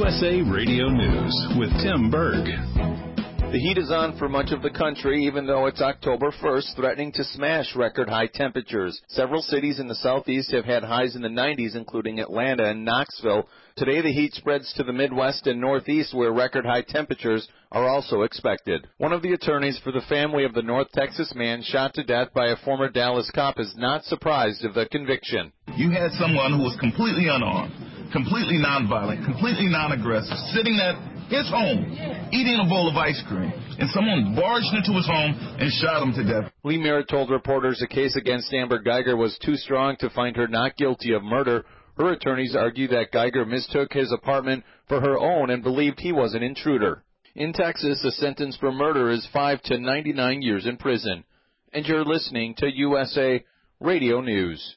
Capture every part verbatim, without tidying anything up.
S A Radio News with Tim Berg. The heat is on for much of the country, even though it's October first, threatening to smash record-high temperatures. Several cities in the southeast have had highs in the nineties, including Atlanta and Knoxville. Today, the heat spreads to the Midwest and Northeast, where record-high temperatures are also expected. One of the attorneys for the family of the North Texas man shot to death by a former Dallas cop is not surprised of the conviction. You had someone who was completely unarmed, completely nonviolent, completely non-aggressive, sitting at his home, eating a bowl of ice cream, and someone barged into his home and shot him to death. Lee Merritt told reporters the case against Amber Geiger was too strong to find her not guilty of murder. Her attorneys argue that Geiger mistook his apartment for her own and believed he was an intruder. In Texas, the sentence for murder is five to ninety-nine years in prison. And you're listening to U S A Radio News.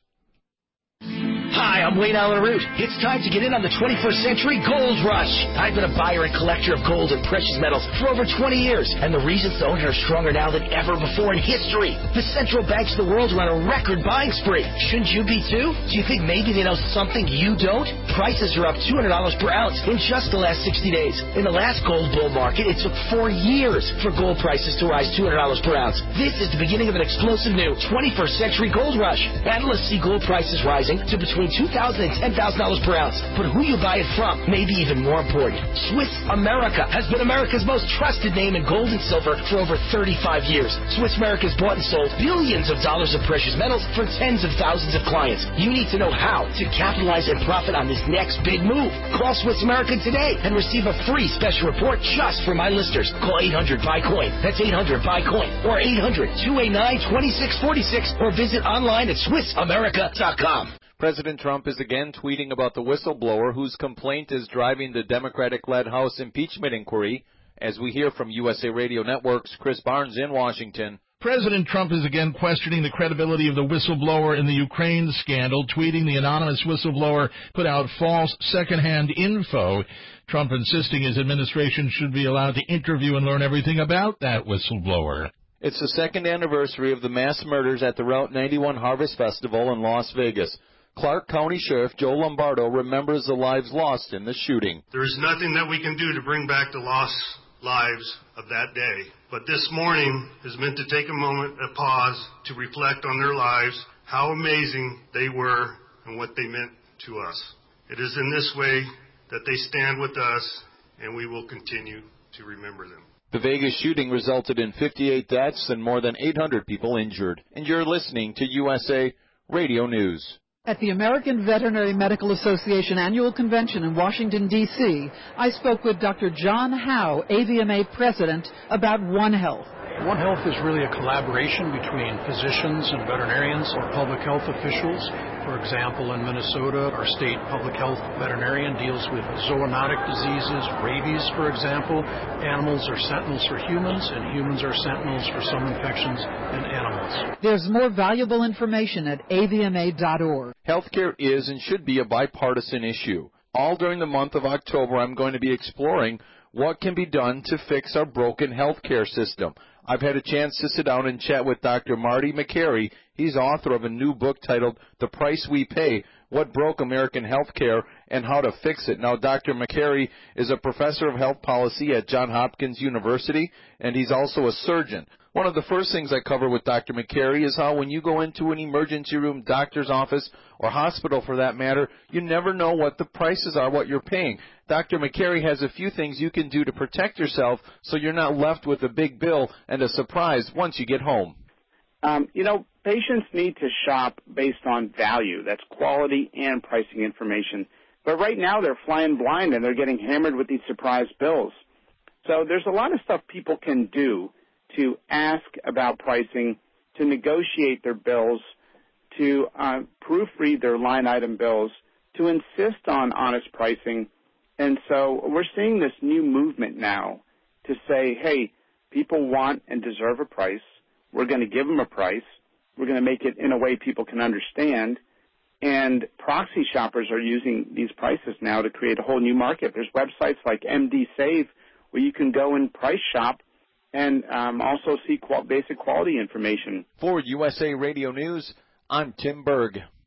Hi, I'm Wayne Allen Root. It's time to get in on the twenty-first century gold rush. I've been a buyer and collector of gold and precious metals for over twenty years, and the reasons to own it are stronger now than ever before in history. The central banks of the world are on a record buying spree. Shouldn't you be too? Do you think maybe they know something you don't? Prices are up two hundred dollars per ounce in just the last sixty days. In the last gold bull market, it took four years for gold prices to rise two hundred dollars per ounce. This is the beginning of an explosive new twenty-first century gold rush. Analysts see gold prices rising to between two thousand dollars and ten thousand dollars per ounce. But who you buy it from may be even more important. Swiss America has been America's most trusted name in gold and silver for over thirty-five years. Swiss America has bought and sold billions of dollars of precious metals for tens of thousands of clients. You need to know how to capitalize and profit on this next big move. Call Swiss America today and receive a free special report just for my listeners. Call eight hundred buy coin. That's eight hundred buy coin. Or eight hundred two eight nine two six four six. Or visit online at swiss america dot com. President Trump is again tweeting about the whistleblower whose complaint is driving the Democratic-led House impeachment inquiry. As we hear from U S A Radio Network's Chris Barnes in Washington. President Trump is again questioning the credibility of the whistleblower in the Ukraine scandal, tweeting the anonymous whistleblower put out false secondhand info. Trump insisting his administration should be allowed to interview and learn everything about that whistleblower. It's the second anniversary of the mass murders at the Route ninety-one Harvest Festival in Las Vegas. Clark County Sheriff Joe Lombardo remembers the lives lost in the shooting. There is nothing that we can do to bring back the lost lives of that day. But this morning is meant to take a moment, a pause, to reflect on their lives, how amazing they were, and what they meant to us. It is in this way that they stand with us, and we will continue to remember them. The Vegas shooting resulted in fifty-eight deaths and more than eight hundred people injured. And you're listening to U S A Radio News. At the American Veterinary Medical Association Annual Convention in Washington, D C, I spoke with Doctor John Howe, A V M A President, about One Health. One Health is really a collaboration between physicians and veterinarians or public health officials. For example, in Minnesota, our state public health veterinarian deals with zoonotic diseases, rabies, for example. Animals are sentinels for humans, and humans are sentinels for some infections in animals. There's more valuable information at A V M A dot org. Healthcare is and should be a bipartisan issue. All during the month of October, I'm going to be exploring what can be done to fix our broken healthcare system. I've had a chance to sit down and chat with Doctor Marty Makary. He's author of a new book titled The Price We Pay, What Broke American Healthcare and How to Fix It. Now, Doctor Makary is a professor of health policy at Johns Hopkins University, and he's also a surgeon. One of the first things I cover with Doctor Makary is how when you go into an emergency room, doctor's office, or hospital for that matter, you never know what the prices are, what you're paying. Doctor Makary has a few things you can do to protect yourself so you're not left with a big bill and a surprise once you get home. Um, you know, patients need to shop based on value. That's quality and pricing information. But right now they're flying blind and they're getting hammered with these surprise bills. So there's a lot of stuff people can do to ask about pricing, to negotiate their bills, to uh, proofread their line item bills, to insist on honest pricing. And so we're seeing this new movement now to say, hey, people want and deserve a price. We're going to give them a price. We're going to make it in a way people can understand. And proxy shoppers are using these prices now to create a whole new market. There's websites like M D Save where you can go and price shop and um, also see qual- basic quality information. For U S A Radio News, I'm Tim Berg.